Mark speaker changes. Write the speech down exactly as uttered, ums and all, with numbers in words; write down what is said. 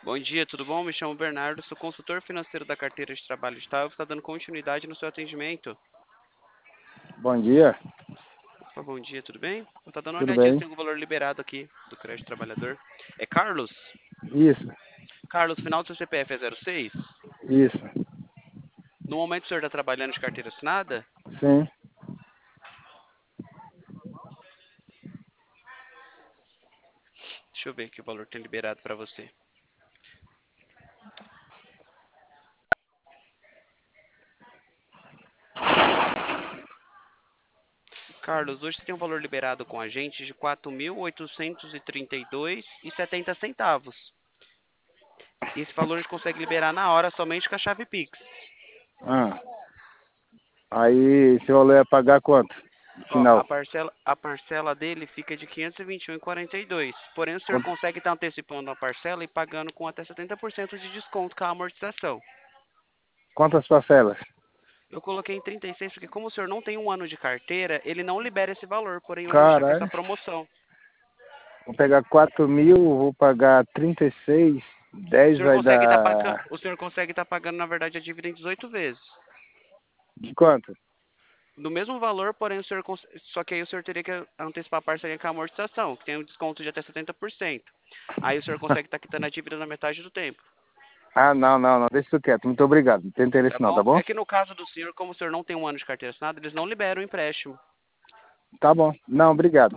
Speaker 1: Bom dia, tudo bom? Me chamo Bernardo, sou consultor financeiro da carteira de trabalho estável. Está dando continuidade no seu atendimento.
Speaker 2: Bom dia,
Speaker 1: Opa, bom dia, tudo bem? Tá dando uma
Speaker 2: tudo
Speaker 1: olhadinha se
Speaker 2: bem?
Speaker 1: tem o valor liberado aqui do crédito trabalhador. É Carlos?
Speaker 2: Isso,
Speaker 1: Carlos, final do seu C P F é zero seis?
Speaker 2: isso,
Speaker 1: No momento o senhor está trabalhando de carteira assinada?
Speaker 2: sim.
Speaker 1: Deixa eu ver aqui o valor que tem liberado para você. Carlos, hoje você tem um valor liberado com a gente de quatro mil oitocentos e trinta e dois reais e setenta centavos. E esse valor a gente consegue liberar na hora somente com a chave Pix.
Speaker 2: Ah, aí esse valor é pagar quanto? No
Speaker 1: Ó, a
Speaker 2: final.
Speaker 1: parcela, a parcela dele fica de quinhentos e vinte e um reais e quarenta e dois centavos. Porém, o senhor
Speaker 2: Quanto-
Speaker 1: consegue estar antecipando a parcela e pagando com até setenta por cento de desconto com a amortização.
Speaker 2: Quantas parcelas?
Speaker 1: Eu coloquei em trinta e seis porque como o senhor não tem um ano de carteira, ele não libera esse valor. Porém, hoje a gente está com essa
Speaker 2: Caralho,
Speaker 1: promoção.
Speaker 2: vou pegar quatro mil, vou pagar trinta e seis,
Speaker 1: O
Speaker 2: dez
Speaker 1: senhor
Speaker 2: vai
Speaker 1: consegue estar pagando,
Speaker 2: dar...
Speaker 1: o senhor consegue estar pagando, na verdade, a dívida em dezoito vezes.
Speaker 2: De quanto?
Speaker 1: Do mesmo valor, porém, o senhor cons- só que aí o senhor teria que antecipar a parceria com a amortização, que tem um desconto de até setenta por cento. Aí o senhor consegue estar quitando a dívida na metade do tempo.
Speaker 2: Ah, não, não, não, deixa isso quieto, muito obrigado, não tem
Speaker 1: Tá
Speaker 2: interesse não, tá
Speaker 1: bom?
Speaker 2: bom?
Speaker 1: É que no caso do senhor, como o senhor não tem um ano de carteira assinada, eles não liberam o empréstimo.
Speaker 2: Tá bom, não, obrigado.